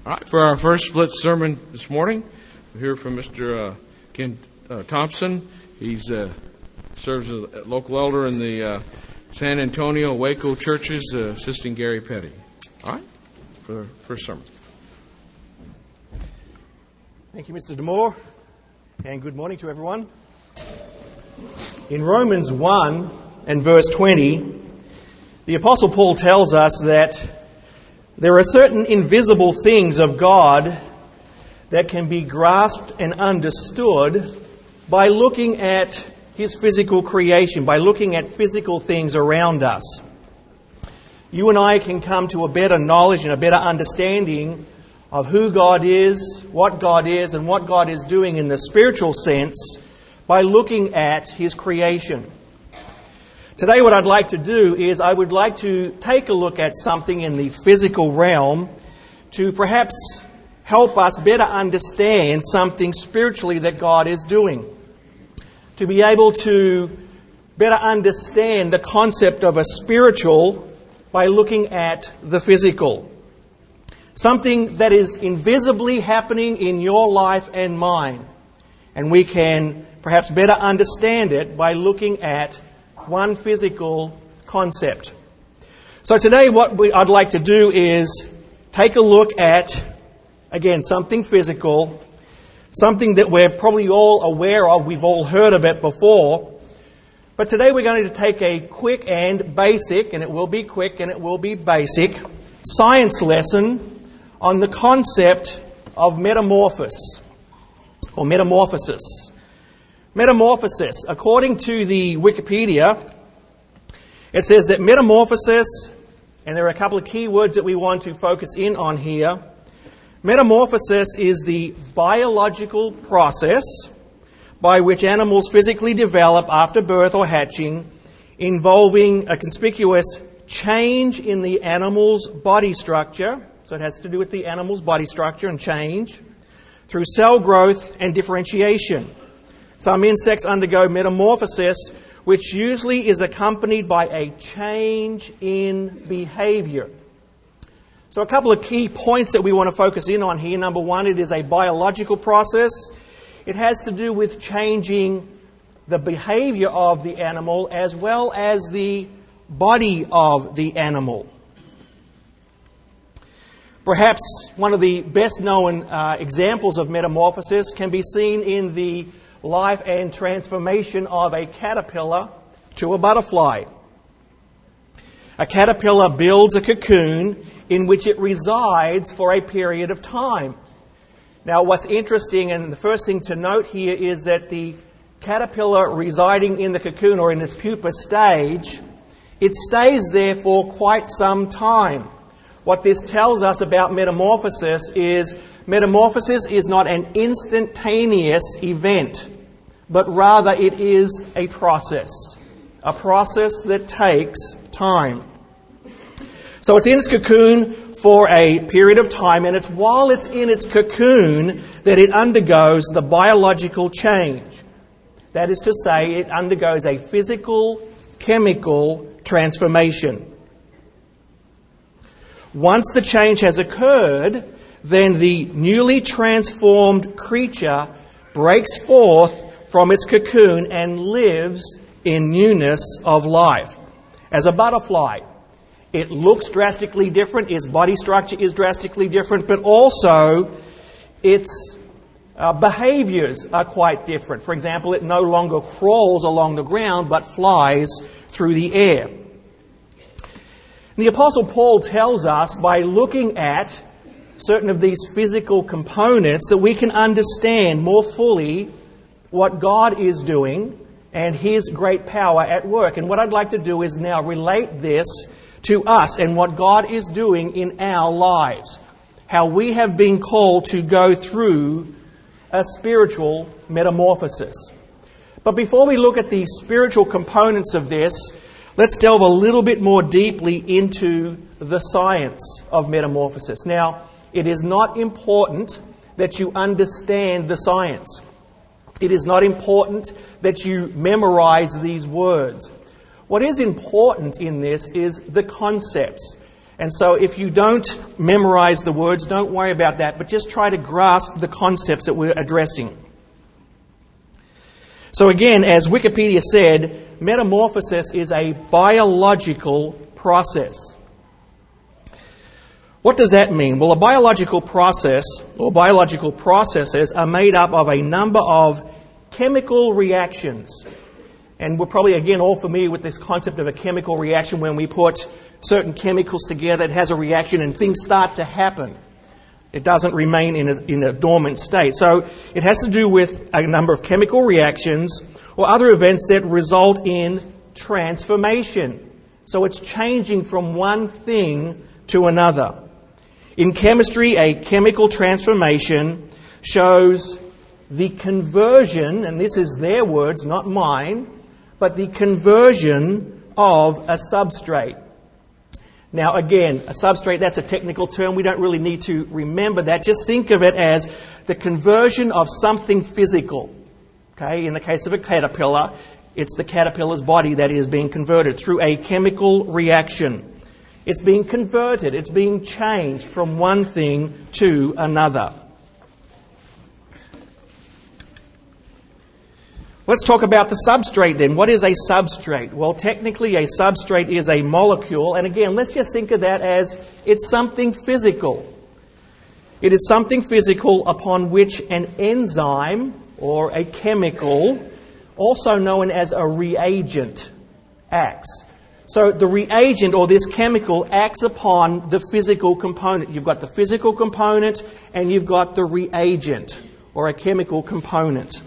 All right, for our first split sermon this morning, we'll hear from Mr. Ken Thompson. He serves as a local elder in the San Antonio Waco churches, assisting Gary Petty. All right, for the first sermon. Thank you, Mr. DeMoore, and good morning to everyone. In Romans 1 and verse 20, the Apostle Paul tells us that there are certain invisible things of God that can be grasped and understood by looking at His physical creation, by looking at physical things around us. You and I can come to a better knowledge and a better understanding of who God is, and what God is doing in the spiritual sense by looking at His creation. Today what I'd like to do is I would like to take a look at something in the physical realm to perhaps help us better understand something spiritually that God is doing. To be able to better understand the concept of a spiritual by looking at the physical. Something that is invisibly happening in your life and mine. And we can perhaps better understand it by looking at one physical concept. So today what I'd like to do is take a look at, again, something physical, something that we're probably all aware of, we've all heard of it before. But today we're going to take a quick and basic, and it will be quick and it will be basic, science lesson on the concept of metamorphosis, or metamorphosis. Metamorphosis, according to the Wikipedia, it says that metamorphosis, and there are a couple of key words that we want to focus in on here. Metamorphosis is the biological process by which animals physically develop after birth or hatching, involving a conspicuous change in the animal's body structure. So it has to do with the animal's body structure and change through cell growth and differentiation. Some insects undergo metamorphosis, which usually is accompanied by a change in behavior. So a couple of key points that we want to focus in on here. Number one, it is a biological process. It has to do with changing the behavior of the animal as well as the body of the animal. Perhaps one of the best known examples of metamorphosis can be seen in the life and transformation of a caterpillar to a butterfly. A caterpillar builds a cocoon in which it resides for a period of time. Now what's interesting, and the first thing to note here, is that the caterpillar residing in the cocoon or in its pupa stage, it stays there for quite some time. What this tells us about metamorphosis is not an instantaneous event, but rather it is a process that takes time. So it's in its cocoon for a period of time, and it's while it's in its cocoon that it undergoes the biological change. That is to say, it undergoes a physical, chemical transformation. Once the change has occurred, then the newly transformed creature breaks forth from its cocoon and lives in newness of life. As a butterfly, it looks drastically different, its body structure is drastically different, but also its behaviors are quite different. For example, it no longer crawls along the ground, but flies through the air. The Apostle Paul tells us by looking at certain of these physical components that we can understand more fully what God is doing and His great power at work. And what I'd like to do is now relate this to us and what God is doing in our lives. How we have been called to go through a spiritual metamorphosis. But before we look at the spiritual components of this, let's delve a little bit more deeply into the science of metamorphosis. Now, it is not important that you understand the science. It is not important that you memorize these words. What is important in this is the concepts. And so if you don't memorize the words, don't worry about that, but just try to grasp the concepts that we're addressing. So again, as Wikipedia said, metamorphosis is a biological process. What does that mean? Well, a biological process, or biological processes, are made up of a number of chemical reactions. And we're probably, again, all familiar with this concept of a chemical reaction. When we put certain chemicals together, it has a reaction and things start to happen. It doesn't remain in a dormant state. So it has to do with a number of chemical reactions or other events that result in transformation. So it's changing from one thing to another. In chemistry, a chemical transformation shows the conversion, and this is their words, not mine, but the conversion of a substrate. Now again, a substrate, that's a technical term. We don't really need to remember that. Just think of it as the conversion of something physical. Okay, in the case of a caterpillar, it's the caterpillar's body that is being converted through a chemical reaction. It's being converted. It's being changed from one thing to another. Let's talk about the substrate then. What is a substrate? Well, technically a substrate is a molecule. And again, let's just think of that as it's something physical. It is something physical upon which an enzyme or a chemical, also known as a reagent, acts. So the reagent or this chemical acts upon the physical component. You've got the physical component and you've got the reagent or a chemical component.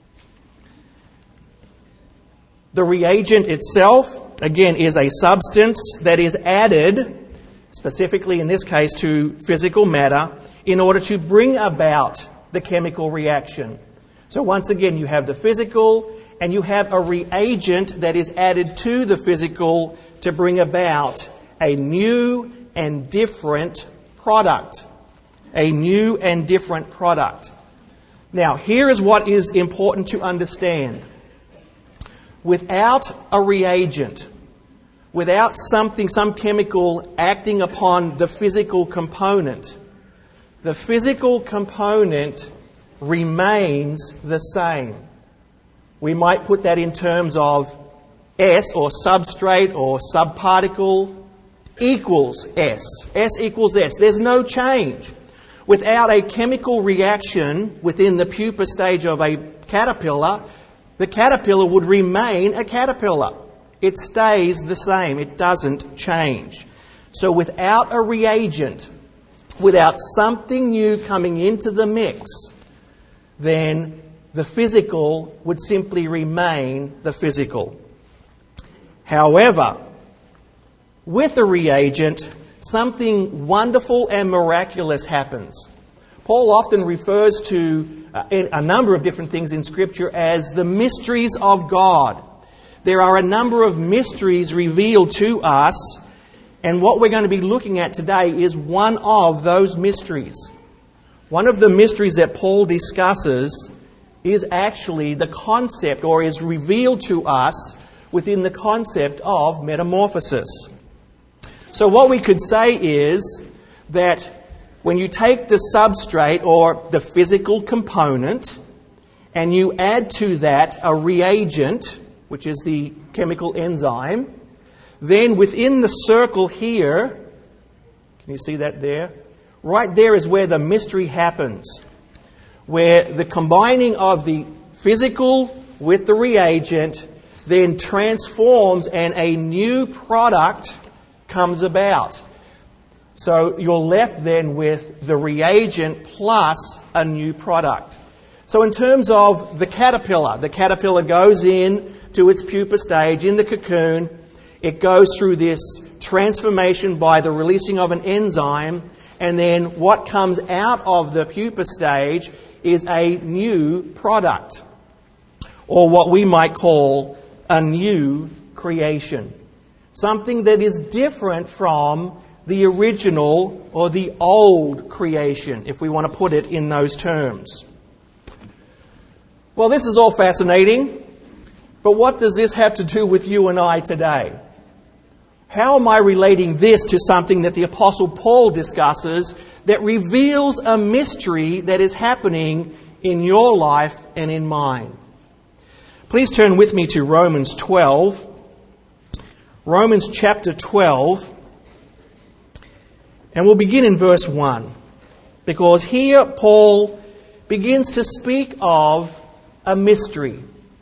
The reagent itself, again, is a substance that is added, specifically in this case to physical matter, in order to bring about the chemical reaction. So once again, you have the physical and you have a reagent that is added to the physical to bring about a new and different product. A new and different product. Now, here is what is important to understand. Without a reagent, without some chemical acting upon the physical component remains the same. We might put that in terms of S or substrate or subparticle equals S. S equals S. There's no change. Without a chemical reaction within the pupa stage of a caterpillar, the caterpillar would remain a caterpillar. It stays the same. It doesn't change. So without a reagent, without something new coming into the mix, then the physical would simply remain the physical. However, with a reagent, something wonderful and miraculous happens. Paul often refers to a number of different things in Scripture as the mysteries of God. There are a number of mysteries revealed to us, and what we're going to be looking at today is one of those mysteries. One of the mysteries that Paul discusses is actually the concept, or is revealed to us within the concept of metamorphosis. So what we could say is that when you take the substrate or the physical component and you add to that a reagent, which is the chemical enzyme, then within the circle here, can you see that there? Right there is where the mystery happens, where the combining of the physical with the reagent then transforms and a new product comes about. So you're left then with the reagent plus a new product. So in terms of the caterpillar goes in to its pupa stage in the cocoon. It goes through this transformation by the releasing of an enzyme, and then what comes out of the pupa stage is a new product, or what we might call a new creation. Something that is different from the original or the old creation, if we want to put it in those terms. Well, this is all fascinating, but what does this have to do with you and I today? how am I relating this to something that the Apostle Paul discusses that reveals a mystery that is happening in your life and in mine? Please turn with me to Romans 12. Romans chapter 12. And we'll begin in verse 1. Because here Paul begins to speak of a mystery.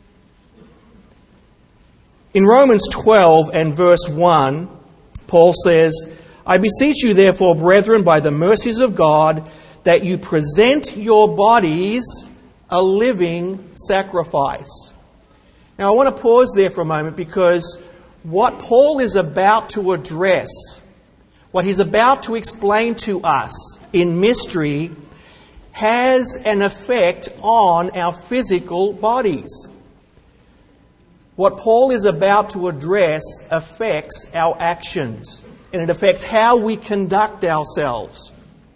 In Romans 12 and verse 1, Paul says, I beseech you therefore, brethren, by the mercies of God, that you present your bodies a living sacrifice. Now I want to pause there for a moment, because what Paul is about to address, what he's about to explain to us in mystery, has an effect on our physical bodies. What Paul is about to address affects our actions, and it affects how we conduct ourselves.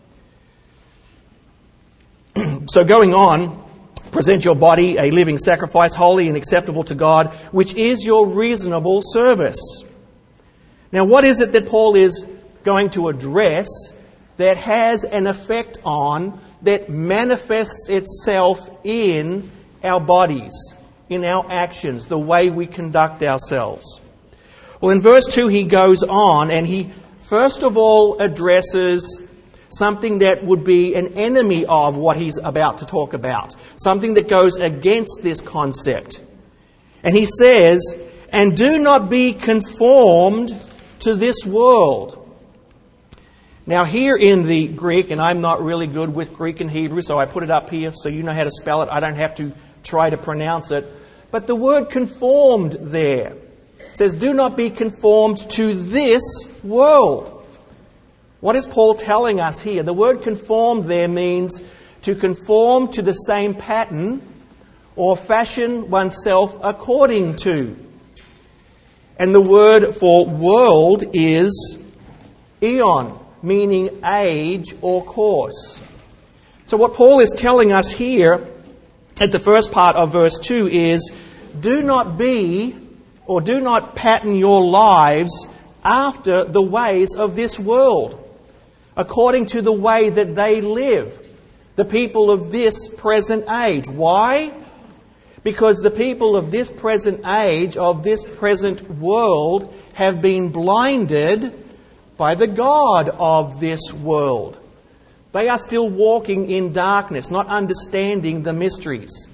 So going on, present your body a living sacrifice, holy and acceptable to God, which is your reasonable service. Now, what is it that Paul is going to address that has an effect on, that manifests itself in our bodies, in our actions, the way we conduct ourselves? Well, in verse 2 he goes on and he first of all addresses something that would be an enemy of what he's about to talk about, something that goes against this concept. And he says, and do not be conformed to this world. Now here in the Greek, and I'm not really good with Greek and Hebrew, so I put it up here so you know how to spell it. I don't have to try to pronounce it. But the word conformed there says, do not be conformed to this world. What is Paul telling us here? The word conformed there means to conform to the same pattern or fashion oneself according to. And the word for world is eon, meaning age or course. So what Paul is telling us here at the first part of verse 2 is, do not be or do not pattern your lives after the ways of this world, according to the way that they live, the people of this present age. Why? Because the people of this present age, of this present world, have been blinded by the god of this world. They are still walking in darkness, not understanding the mysteries.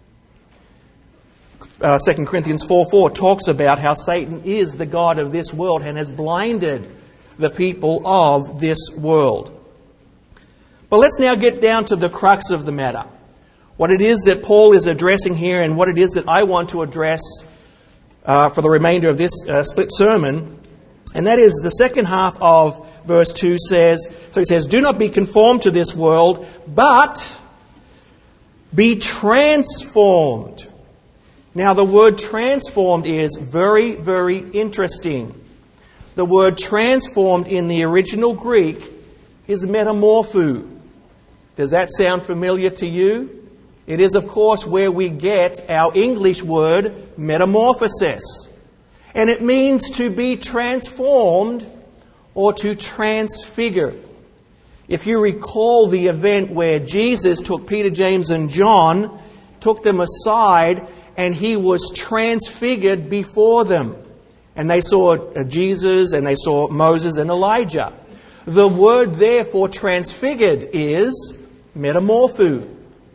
2 Corinthians 4:4 talks about how Satan is the god of this world and has blinded the people of this world. But let's now get down to the crux of the matter. What it is that Paul is addressing here, and what it is that I want to address for the remainder of this split sermon. And that is the second half of verse 2 says, so he says, do not be conformed to this world, but be transformed. Now the word transformed is very, very interesting. The word transformed in the original Greek is metamorpho. Does that sound familiar to you? It is, of course, where we get our English word metamorphosis. And it means to be transformed or to transfigure. If you recall the event where Jesus took Peter, James, and John, took them aside, and he was transfigured before them. And they saw Jesus, and they saw Moses and Elijah. The word there for transfigured is metamorpho.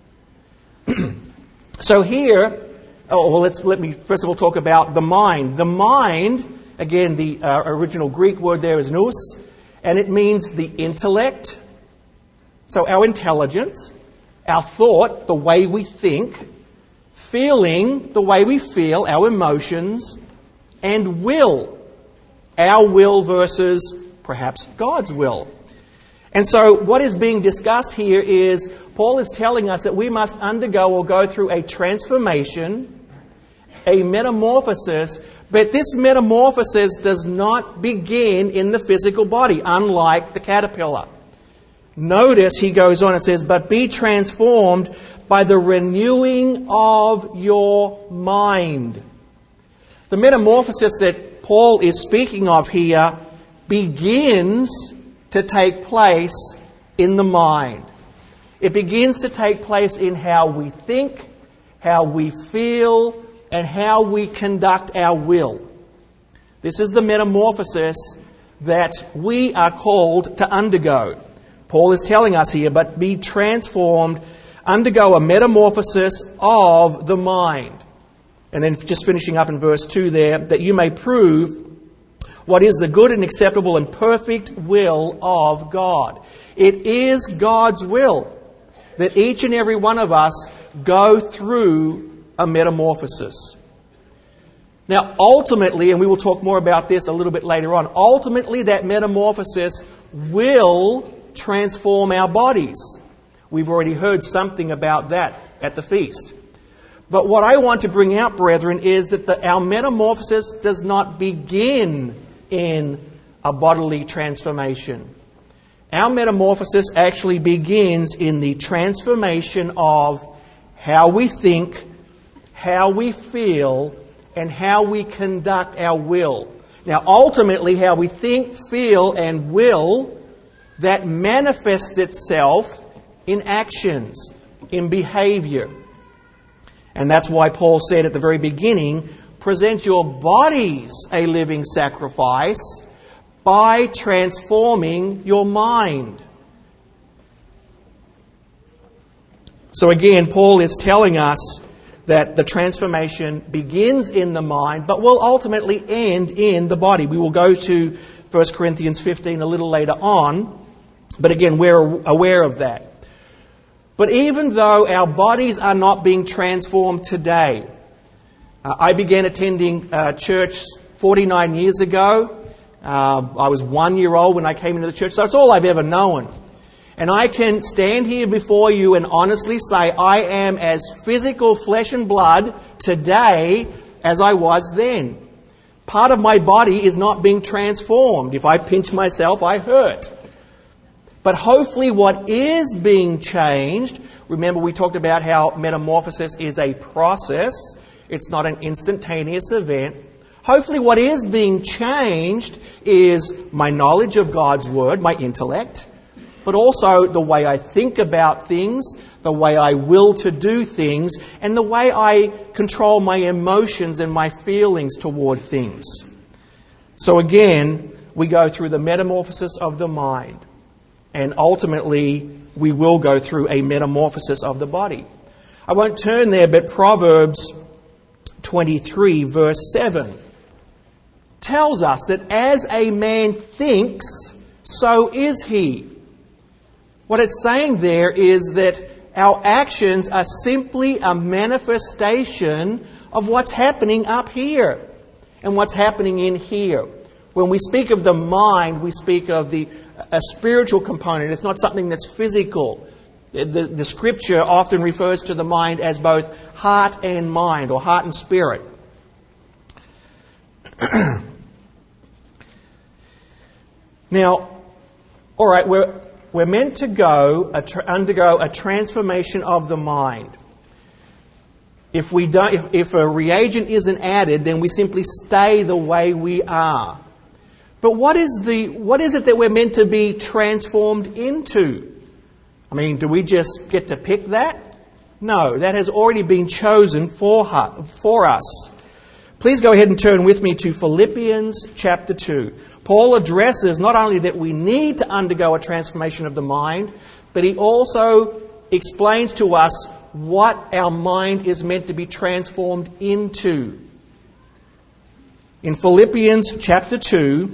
So here, let me first of all talk about the mind. The mind, again, the original Greek word there is nous, and it means the intellect. So our intelligence, our thought, the way we think, feeling, the way we feel, our emotions, and will, our will versus perhaps God's will. And so what is being discussed here is Paul is telling us that we must undergo or go through a transformation, a metamorphosis, but this metamorphosis does not begin in the physical body, unlike the caterpillar. Notice he goes on and says, but be transformed by the renewing of your mind. The metamorphosis that Paul is speaking of here begins to take place in the mind. It begins to take place in how we think, how we feel, and how we conduct our will. This is the metamorphosis that we are called to undergo. Paul is telling us here, but be transformed, undergo a metamorphosis of the mind. And then just finishing up in verse 2 there, that you may prove what is the good and acceptable and perfect will of God. It is God's will that each and every one of us go through a metamorphosis. Now, ultimately, and we will talk more about this a little bit later on, ultimately that metamorphosis will transform our bodies. We've already heard something about that at the feast. But what I want to bring out, brethren, is that our metamorphosis does not begin in a bodily transformation. Our metamorphosis actually begins in the transformation of how we think, how we feel, and how we conduct our will. Now, ultimately, how we think, feel, and will, that manifests itself in actions, in behavior. And that's why Paul said at the very beginning, present your bodies a living sacrifice by transforming your mind. So again, Paul is telling us that the transformation begins in the mind, but will ultimately end in the body. We will go to 1 Corinthians 15 a little later on, but again, we're aware of that. But even though our bodies are not being transformed today, I began attending church 49 years ago. I was 1 year old when I came into the church, so it's all I've ever known. And I can stand here before you and honestly say I am as physical flesh and blood today as I was then. Part of my body is not being transformed. If I pinch myself, I hurt. But hopefully what is being changed, remember we talked about how metamorphosis is a process. It's not an instantaneous event. Hopefully what is being changed is my knowledge of God's Word, my intellect, but also the way I think about things, the way I will to do things, and the way I control my emotions and my feelings toward things. So again, we go through the metamorphosis of the mind, and ultimately we will go through a metamorphosis of the body. I won't turn there, but Proverbs 23 verse 7 tells us that as a man thinks, so is he. What it's saying there is that our actions are simply a manifestation of what's happening up here and what's happening in here. When we speak of the mind, we speak of a spiritual component. It's not something that's physical. The Scripture often refers to the mind as both heart and mind, or heart and spirit. Now, all right, we're meant to undergo a transformation of the mind. If a reagent isn't added, then we simply stay the way we are. But what is it that we're meant to be transformed into? I mean, do we just get to pick that? No, that has already been chosen for us. Please go ahead and turn with me to Philippians chapter 2. Paul addresses not only that we need to undergo a transformation of the mind, but he also explains to us what our mind is meant to be transformed into. In Philippians chapter 2,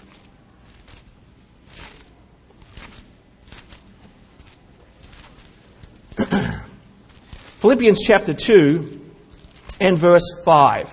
Philippians chapter 2 and verse 5.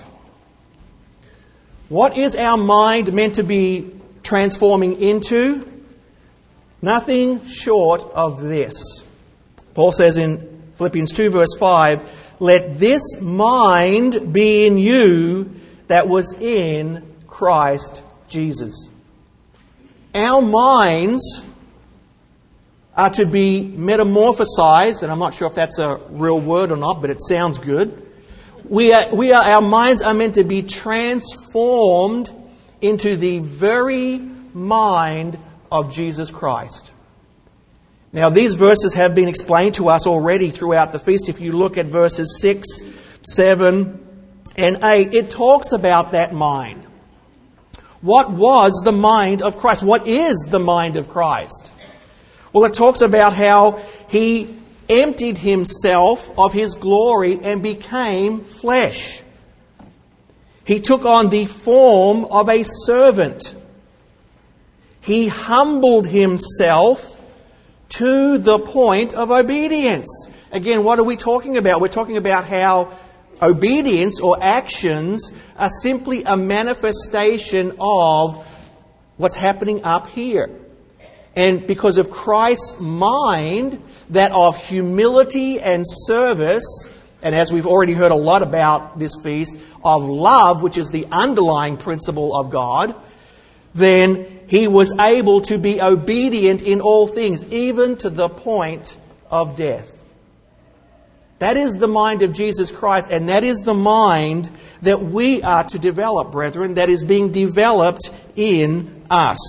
What is our mind meant to be transforming into? Nothing short of this. Paul says in Philippians 2 verse 5, let this mind be in you that was in Christ Jesus. Our minds are to be metamorphosized, and I'm not sure if that's a real word or not, but it sounds good. Our minds are meant to be transformed into the very mind of Jesus Christ. Now, these verses have been explained to us already throughout the feast. If you look at verses 6, 7, and 8, it talks about that mind. What was the mind of Christ? What is the mind of Christ? Well, it talks about how He emptied Himself of His glory and became flesh. He took on the form of a servant. He humbled Himself to the point of obedience. Again, what are we talking about? We're talking about how obedience or actions are simply a manifestation of what's happening up here. And because of Christ's mind, that of humility and service, and as we've already heard a lot about this feast, of love, which is the underlying principle of God, then He was able to be obedient in all things, even to the point of death. That is the mind of Jesus Christ, and that is the mind that we are to develop, brethren, that is being developed in us.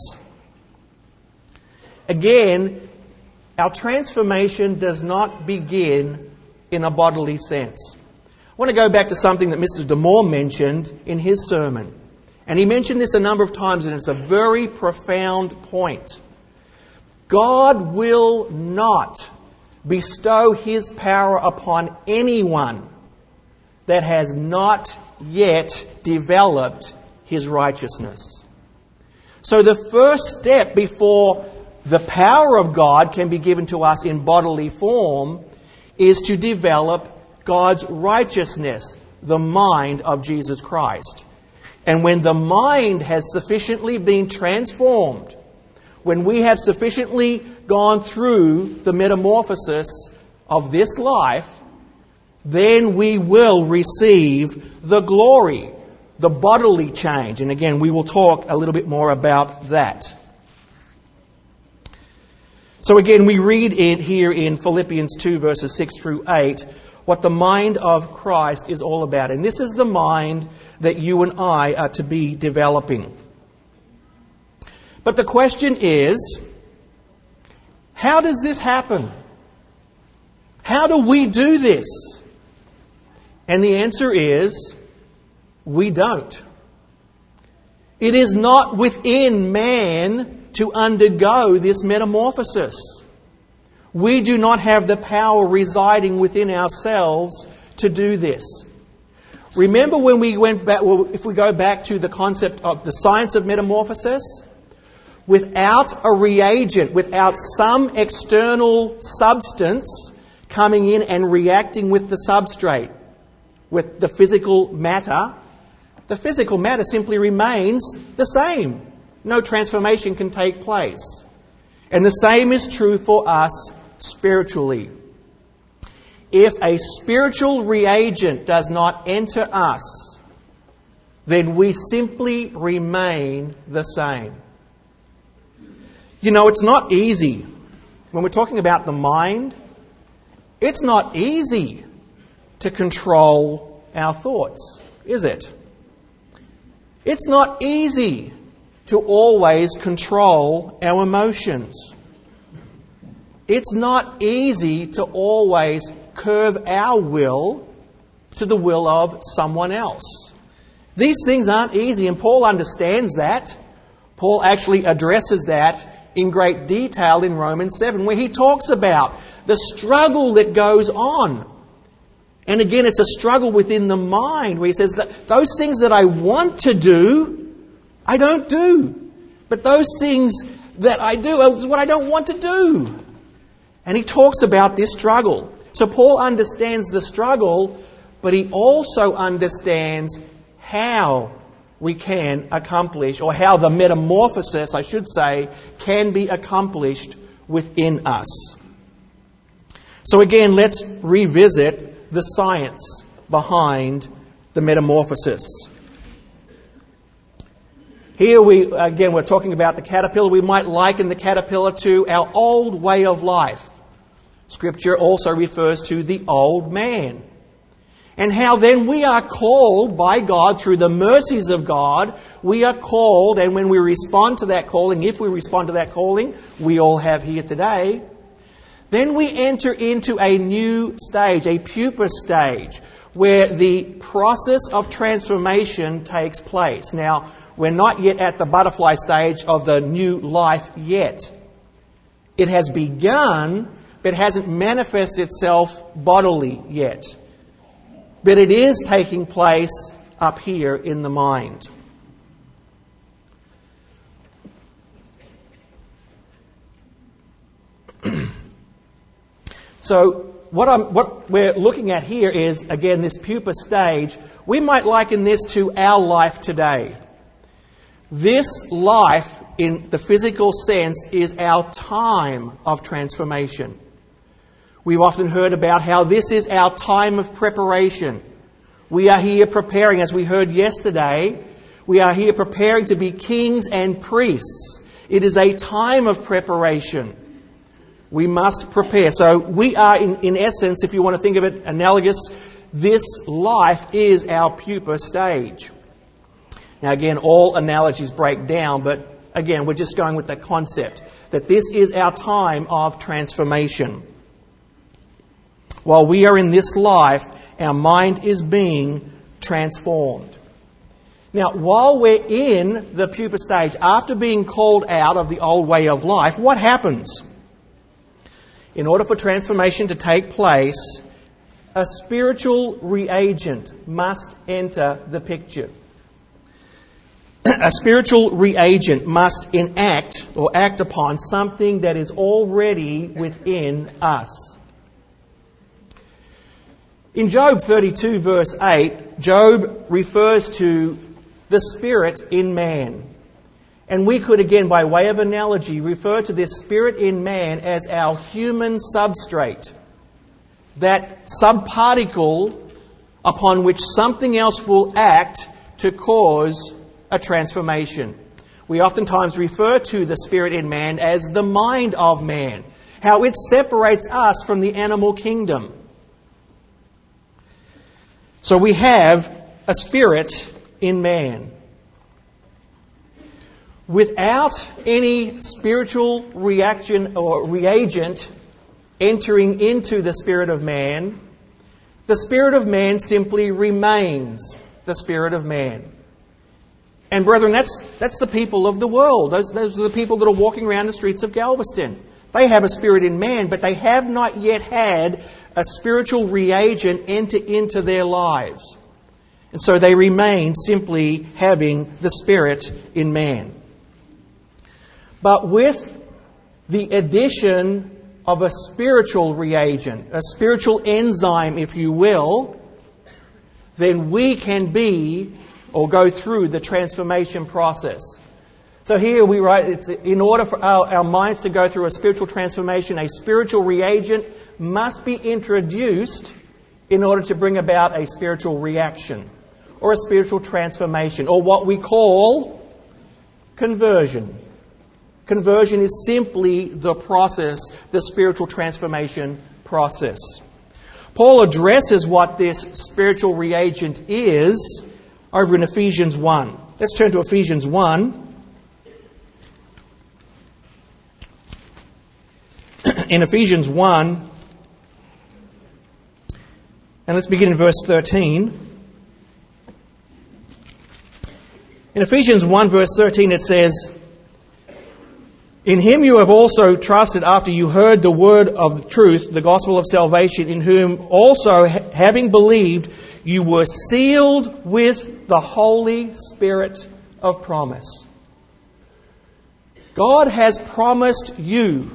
Again, our transformation does not begin in a bodily sense. I want to go back to something that Mr. DeMoore mentioned in his sermon. And he mentioned this a number of times, and it's a very profound point. God will not bestow His power upon anyone that has not yet developed His righteousness. So the first step before the power of God can be given to us in bodily form is to develop God's righteousness, the mind of Jesus Christ. And when the mind has sufficiently been transformed, when we have sufficiently gone through the metamorphosis of this life, then we will receive the glory, the bodily change. And again, we will talk a little bit more about that. So again, we read it here in Philippians 2 verses 6 through 8, what the mind of Christ is all about. And this is the mind that you and I are to be developing. But the question is, how does this happen? How do we do this? And the answer is, we don't. It is not within man to undergo this metamorphosis. We do not have the power residing within ourselves to do this. Remember when we went back, well, if we go back to the concept of the science of metamorphosis, without a reagent, without some external substance coming in and reacting with the substrate, with the physical matter simply remains the same. No transformation can take place. And the same is true for us spiritually. If a spiritual reagent does not enter us, then we simply remain the same. You know, it's not easy. When we're talking about the mind, it's not easy to control our thoughts, is it? It's not easy to always control our emotions. It's not easy to always curve our will to the will of someone else. These things aren't easy, and Paul understands that. Paul actually addresses that in great detail in Romans 7, where he talks about the struggle that goes on. And again, it's a struggle within the mind, where he says that those things that I want to do, I don't do. But those things that I do is what I don't want to do. And he talks about this struggle. So Paul understands the struggle, but he also understands how we can accomplish, or how the metamorphosis, I should say, can be accomplished within us. So again, let's revisit the science behind the metamorphosis. Here we're talking about the caterpillar. We might liken the caterpillar to our old way of life. Scripture also refers to the old man. And how then we are called by God through the mercies of God. We are called, and when we respond to that calling, if we respond to that calling, we all have here today, then we enter into a new stage, a pupa stage, where the process of transformation takes place. Now, we're not yet at the butterfly stage of the new life yet. It has begun, but hasn't manifested itself bodily yet. But it is taking place up here in the mind. So what we're looking at here is, again, this pupa stage. We might liken this to our life today. This life, in the physical sense, is our time of transformation. We've often heard about how this is our time of preparation. We are here preparing, as we heard yesterday, we are here preparing to be kings and priests. It is a time of preparation. We must prepare. So we are, in essence, if you want to think of it analogous, this life is our pupa stage. Now again, all analogies break down, but again, we're just going with the concept that this is our time of transformation. While we are in this life, our mind is being transformed. Now, while we're in the pupa stage, after being called out of the old way of life, what happens? In order for transformation to take place, a spiritual reagent must enter the picture. A spiritual reagent must enact or act upon something that is already within us. In Job 32 verse 8, Job refers to the spirit in man. And we could, again, by way of analogy, refer to this spirit in man as our human substrate. That subparticle upon which something else will act to cause a transformation. We oftentimes refer to the spirit in man as the mind of man. How it separates us from the animal kingdom. So we have a spirit in man. Without any spiritual reaction or reagent entering into the spirit of man simply remains the spirit of man. And brethren, that's the people of the world. Those are the people that are walking around the streets of Galveston. They have a spirit in man, but they have not yet had a spiritual reagent enter into their lives. And so they remain simply having the spirit in man. But with the addition of a spiritual reagent, a spiritual enzyme, if you will, then we can be or go through the transformation process. So here we write, it's in order for our minds to go through a spiritual transformation, a spiritual reagent must be introduced in order to bring about a spiritual reaction or a spiritual transformation, or what we call conversion. Conversion is simply the process, the spiritual transformation process. Paul addresses what this spiritual reagent is over in Ephesians 1. Let's turn to Ephesians 1. In Ephesians 1, and let's begin in verse 13. In Ephesians 1 verse 13 it says, "In him you have also trusted after you heard the word of the truth, the gospel of salvation, in whom also, having believed, you were sealed with the Holy Spirit of promise." God has promised you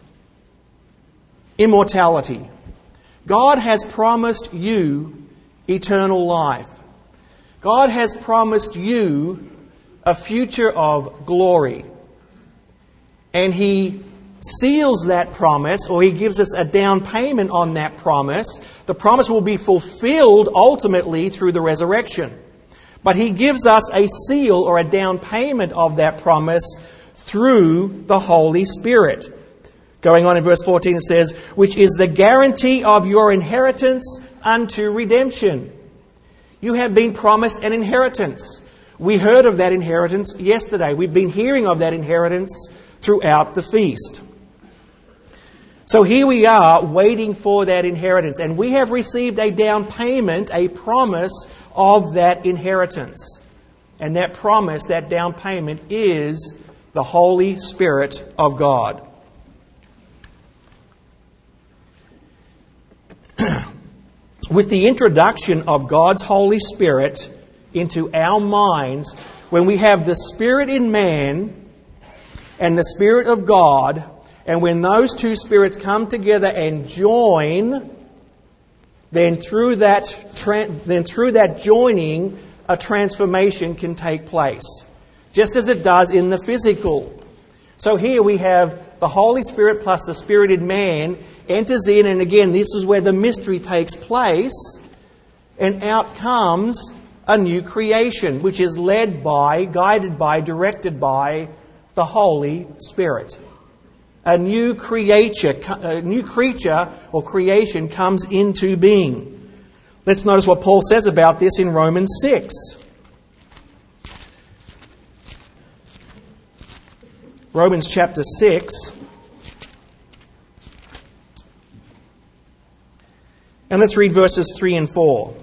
immortality. God has promised you eternal life. God has promised you a future of glory. And He seals that promise, or He gives us a down payment on that promise. The promise will be fulfilled ultimately through the resurrection. But He gives us a seal or a down payment of that promise through the Holy Spirit. Going on in verse 14 it says, "Which is the guarantee of your inheritance unto redemption. You have been promised an inheritance. We heard of that inheritance yesterday. We've been hearing of that inheritance throughout the feast. So here we are waiting for that inheritance, and we have received a down payment, a promise of that inheritance. And that promise, that down payment, is the Holy Spirit of God. With the introduction of God's Holy Spirit into our minds, when we have the Spirit in man and the Spirit of God, and when those two spirits come together and join, then through that joining, a transformation can take place, just as it does in the physical. So here we have the Holy Spirit plus the Spirit in man enters in, and again, this is where the mystery takes place, and out comes a new creation, which is led by, guided by, directed by the Holy Spirit. A new creature or creation comes into being. Let's notice what Paul says about this in Romans 6. Romans chapter 6. And let's read verses 3 and 4.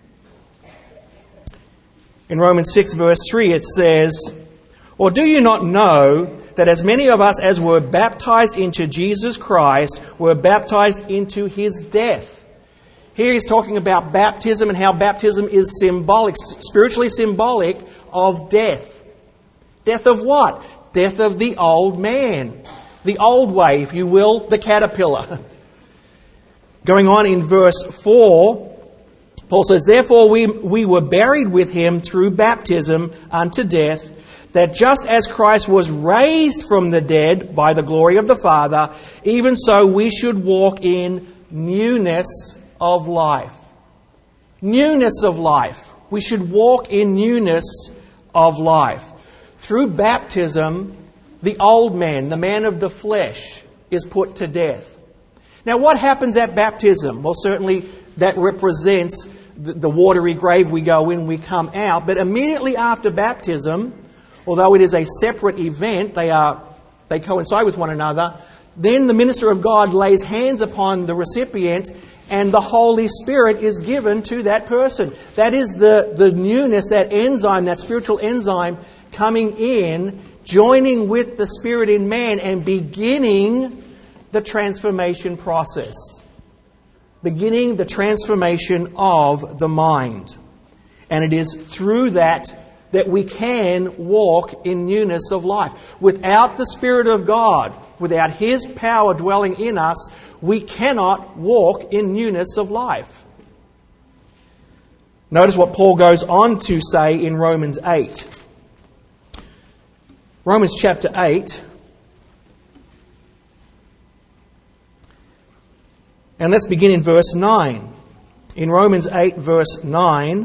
In Romans 6 verse 3 it says, "Or do you not know that as many of us as were baptized into Jesus Christ were baptized into His death?" Here he's talking about baptism and how baptism is symbolic, spiritually symbolic of death. Death of what? Death of the old man. The old way, if you will, the caterpillar. Going on in verse 4, Paul says, "Therefore we were buried with Him through baptism unto death, that just as Christ was raised from the dead by the glory of the Father, even so we should walk in newness of life." Newness of life. We should walk in newness of life. Through baptism, the old man, the man of the flesh, is put to death. Now, what happens at baptism? Well, certainly that represents the watery grave. We go in, we come out. But immediately after baptism, although it is a separate event, they coincide with one another, then the minister of God lays hands upon the recipient and the Holy Spirit is given to that person. That is the newness, that enzyme, that spiritual enzyme coming in, joining with the Spirit in man and beginning the transformation process. Beginning the transformation of the mind. And it is through that we can walk in newness of life. Without the Spirit of God, without His power dwelling in us, we cannot walk in newness of life. Notice what Paul goes on to say in Romans 8. Romans chapter 8. And let's begin in verse 9. In Romans 8 verse 9...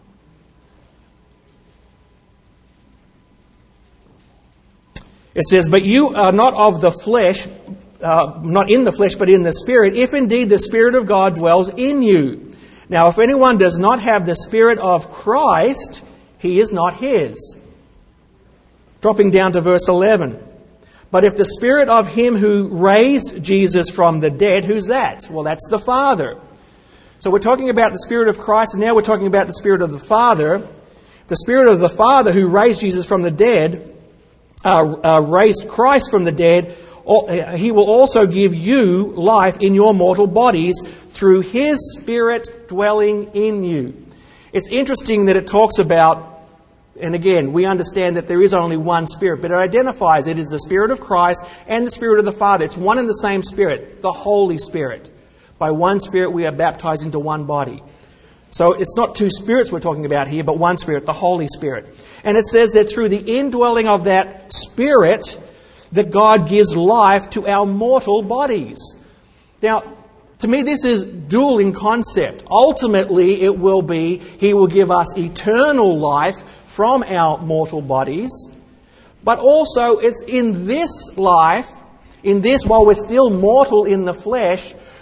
it says, "But you are not of the flesh, not in the flesh, but in the Spirit, if indeed the Spirit of God dwells in you. Now, if anyone does not have the Spirit of Christ, he is not His." Dropping down to verse 11. "But if the Spirit of Him who raised Jesus from the dead," who's that? Well, that's the Father. So we're talking about the Spirit of Christ, and now we're talking about the Spirit of the Father. The Spirit of the Father who raised Jesus from the dead, raised Christ from the dead, He will also give you life in your mortal bodies through His Spirit dwelling in you. It's interesting that it talks about, and again, we understand that there is only one Spirit, but it identifies it is the Spirit of Christ and the Spirit of the Father. It's one and the same Spirit, the Holy Spirit. By one Spirit we are baptized into one body. So it's not two spirits we're talking about here, but one Spirit, the Holy Spirit. And it says that through the indwelling of that Spirit, that God gives life to our mortal bodies. Now, to me, this is dual in concept. Ultimately, it will be He will give us eternal life from our mortal bodies. But also, it's in this life, while we're still mortal in the flesh,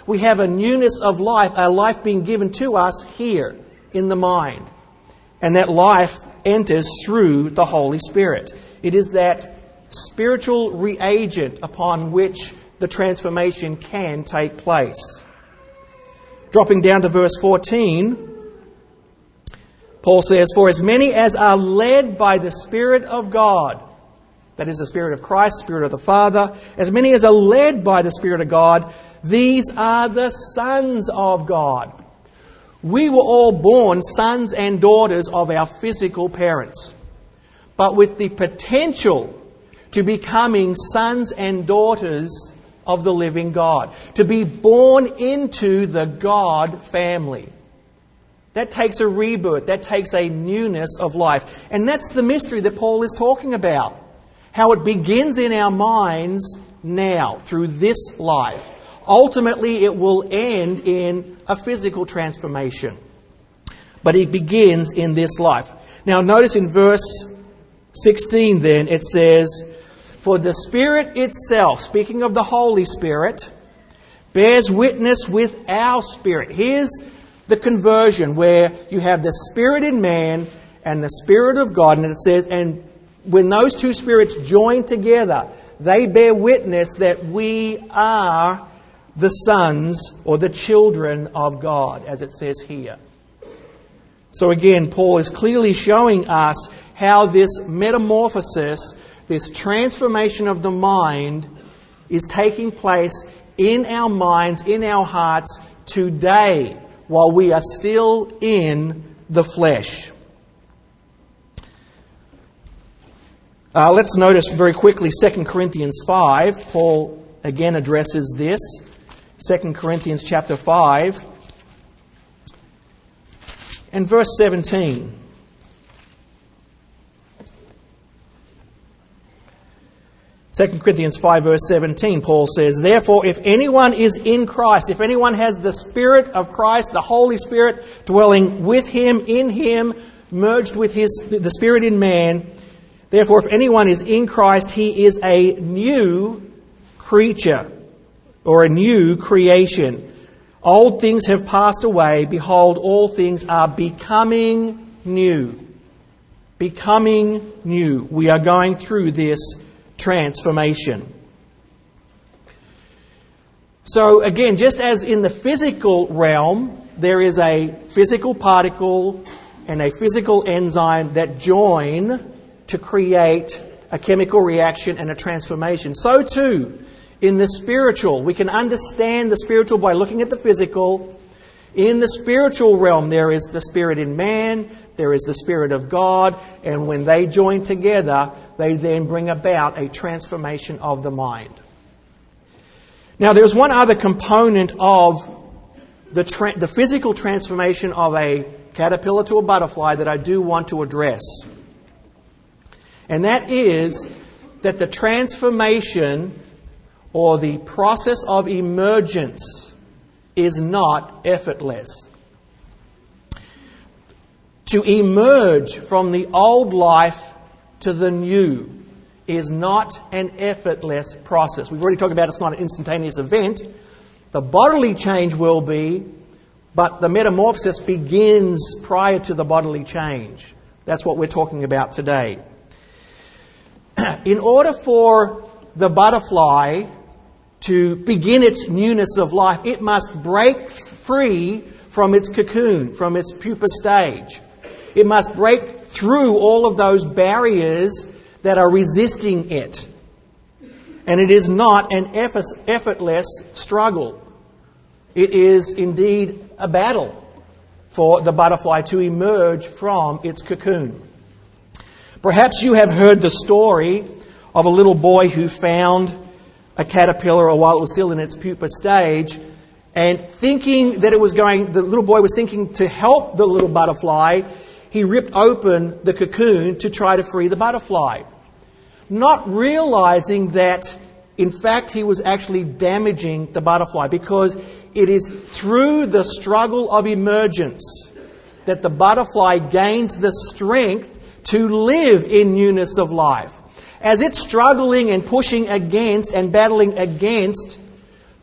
We have a newness of life, a life being given to us here in the mind. And that life enters through the Holy Spirit. It is that spiritual reagent upon which the transformation can take place. Dropping down to verse 14, Paul says, "For as many as are led by the Spirit of God," that is the Spirit of Christ, Spirit of the Father, "as many as are led by the Spirit of God, these are the sons of God." We were all born sons and daughters of our physical parents, but with the potential to becoming sons and daughters of the living God, to be born into the God family. That takes a rebirth, that takes a newness of life. And that's the mystery that Paul is talking about. How it begins in our minds now, through this life. Ultimately, it will end in a physical transformation. But it begins in this life. Now, notice in verse 16 then, it says, "For the Spirit itself," speaking of the Holy Spirit, "bears witness with our spirit." Here's the conversion where you have the Spirit in man and the Spirit of God. And it says, and when those two spirits join together, they bear witness that we are the sons or the children of God, as it says here. So again, Paul is clearly showing us how this metamorphosis, this transformation of the mind, is taking place in our minds, in our hearts today, while we are still in the flesh. Let's notice very quickly 2 Corinthians 5. Paul again addresses this. 2 Corinthians chapter 5 and verse 17. Second Corinthians 5 verse 17, Paul says, "Therefore, if anyone is in Christ," if anyone has the Spirit of Christ, the Holy Spirit dwelling with him, in him, merged with the Spirit in man, "Therefore, if anyone is in Christ, he is a new creature," or a new creation. "Old things have passed away. Behold, all things are becoming new." Becoming new. We are going through this transformation. So again, just as in the physical realm, there is a physical particle and a physical enzyme that join to create a chemical reaction and a transformation. So too, in the spiritual, we can understand the spiritual by looking at the physical. In the spiritual realm, there is the Spirit in man, there is the Spirit of God, and when they join together, they then bring about a transformation of the mind. Now, there's one other component of the physical transformation of a caterpillar to a butterfly that I do want to address. And that is that the transformation or the process of emergence is not effortless. To emerge from the old life to the new is not an effortless process. We've already talked about it's not an instantaneous event. The bodily change will be, but the metamorphosis begins prior to the bodily change. That's what we're talking about today. In order for the butterfly to begin its newness of life, it must break free from its cocoon, from its pupa stage. It must break through all of those barriers that are resisting it. And it is not an effortless struggle. It is indeed a battle for the butterfly to emerge from its cocoon. Perhaps you have heard the story of a little boy who found a caterpillar while it was still in its pupa stage, and thinking that the little boy was thinking to help the little butterfly, he ripped open the cocoon to try to free the butterfly. Not realizing that, in fact, he was actually damaging the butterfly, because it is through the struggle of emergence that the butterfly gains the strength to live in newness of life. As it's struggling and pushing against and battling against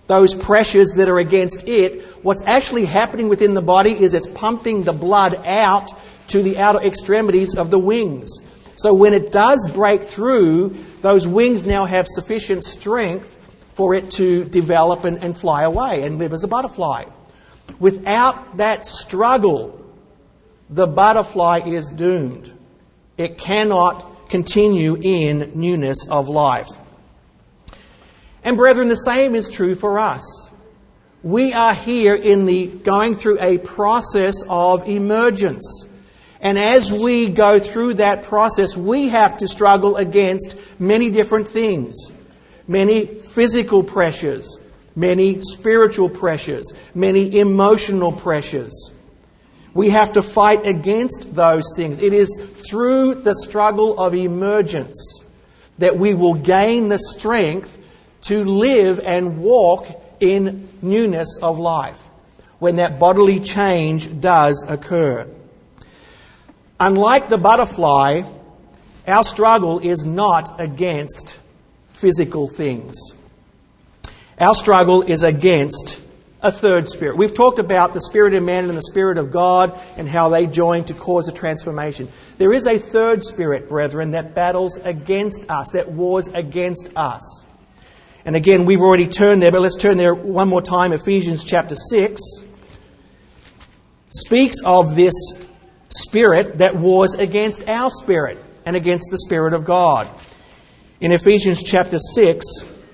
those pressures that are against it, what's actually happening within the body is it's pumping the blood out to the outer extremities of the wings. So when it does break through, those wings now have sufficient strength for it to develop and fly away and live as a butterfly. Without that struggle, the butterfly is doomed. It cannot continue in newness of life. And brethren, the same is true for us. We are here going through a process of emergence. And as we go through that process, we have to struggle against many different things. Many physical pressures, many spiritual pressures, many emotional pressures. We have to fight against those things. It is through the struggle of emergence that we will gain the strength to live and walk in newness of life when that bodily change does occur. Unlike the butterfly, our struggle is not against physical things. Our struggle is against a third spirit. We've talked about the spirit of man and the spirit of God and how they join to cause a transformation. There is a third spirit, brethren, that battles against us, that wars against us. And again, we've already turned there, but let's turn there one more time. Ephesians chapter 6 speaks of this spirit that wars against our spirit and against the Spirit of God. In Ephesians chapter 6,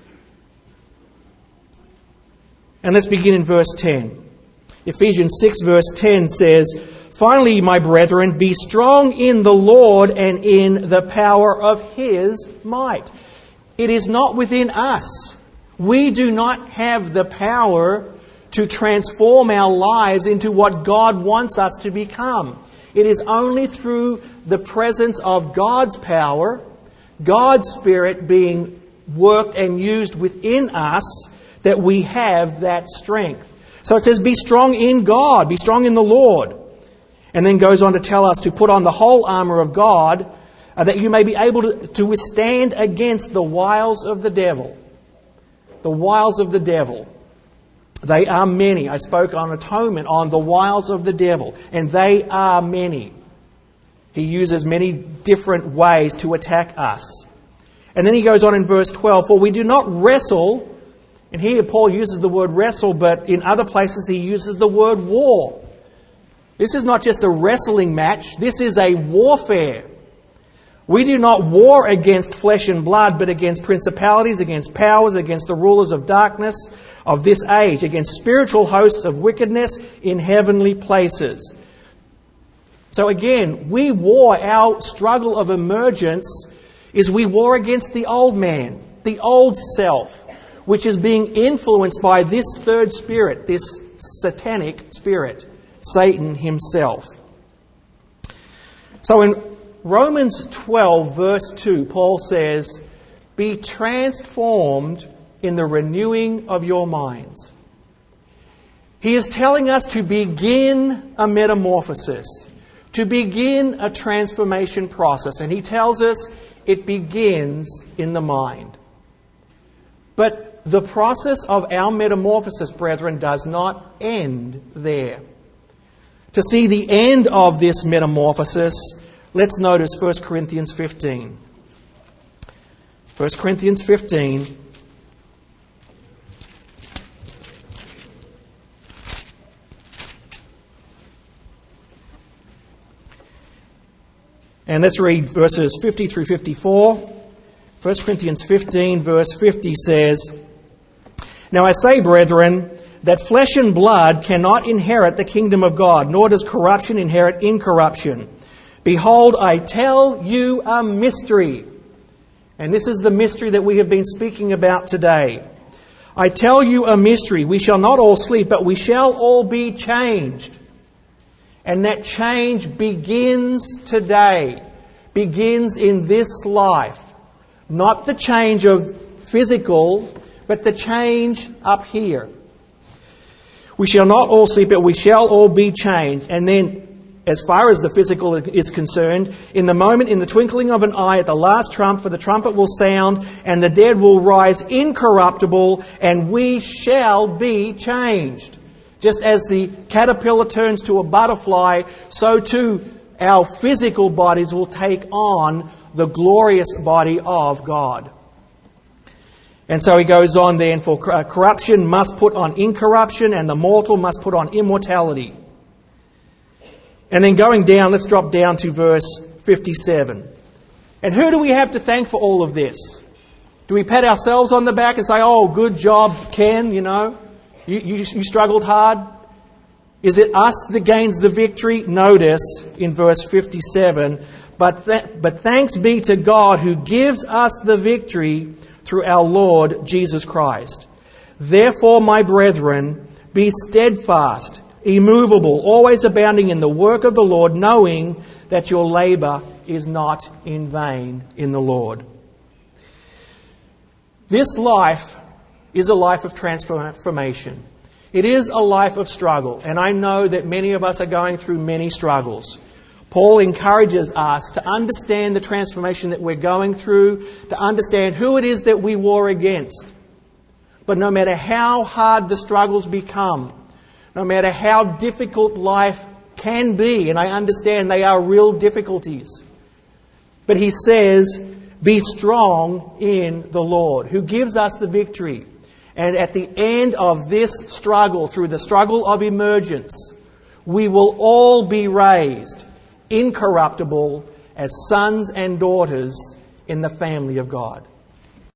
and let's begin in verse 10. Ephesians 6 verse 10 says, "Finally, my brethren, be strong in the Lord and in the power of His might." It is not within us. We do not have the power to transform our lives into what God wants us to become. It is only through the presence of God's power, God's Spirit being worked and used within us, that we have that strength. So it says, be strong in God, be strong in the Lord. And then goes on to tell us to put on the whole armour of God, that you may be able to withstand against the wiles of the devil. The wiles of the devil. They are many. I spoke on atonement on the wiles of the devil, and they are many. He uses many different ways to attack us. And then he goes on in verse 12, "For we do not wrestle," and here Paul uses the word wrestle, but in other places he uses the word war. This is not just a wrestling match, this is a warfare. We do not war against flesh and blood, but against principalities, against powers, against the rulers of darkness of this age, against spiritual hosts of wickedness in heavenly places. So again, we war, our struggle of emergence is we war against the old man, the old self, which is being influenced by this third spirit, this satanic spirit, Satan himself. So in Romans 12 verse 2, Paul says, "Be transformed in the renewing of your minds." He is telling us to begin a metamorphosis, to begin a transformation process. And he tells us it begins in the mind. But the process of our metamorphosis, brethren, does not end there. To see the end of this metamorphosis, let's notice 1 Corinthians 15. 1 Corinthians 15. And let's read verses 50 through 54. 1 Corinthians 15 verse 50 says, "Now I say, brethren, that flesh and blood cannot inherit the kingdom of God, nor does corruption inherit incorruption. Behold, I tell you a mystery." And this is the mystery that we have been speaking about today. "I tell you a mystery. We shall not all sleep, but we shall all be changed." And that change begins today, begins in this life. Not the change of physical, but the change up here. "We shall not all sleep, but we shall all be changed." And then as far as the physical is concerned, in the moment, in the twinkling of an eye, at the last trump, for the trumpet will sound, and the dead will rise incorruptible, and we shall be changed. Just as the caterpillar turns to a butterfly, so too our physical bodies will take on the glorious body of God. And so he goes on then, for corruption must put on incorruption, and the mortal must put on immortality. And then going down, let's drop down to verse 57. And who do we have to thank for all of this? Do we pat ourselves on the back and say, oh, good job, Ken, you struggled hard? Is it us that gains the victory? Notice in verse 57, but thanks be to God who gives us the victory through our Lord Jesus Christ. Therefore, my brethren, be steadfast, immovable, always abounding in the work of the Lord, knowing that your labour is not in vain in the Lord. This life is a life of transformation. It is a life of struggle, and I know that many of us are going through many struggles. Paul encourages us to understand the transformation that we're going through, to understand who it is that we war against. But no matter how hard the struggles become, no matter how difficult life can be, and I understand they are real difficulties, but he says, be strong in the Lord, who gives us the victory. And at the end of this struggle, through the struggle of emergence, we will all be raised incorruptible as sons and daughters in the family of God.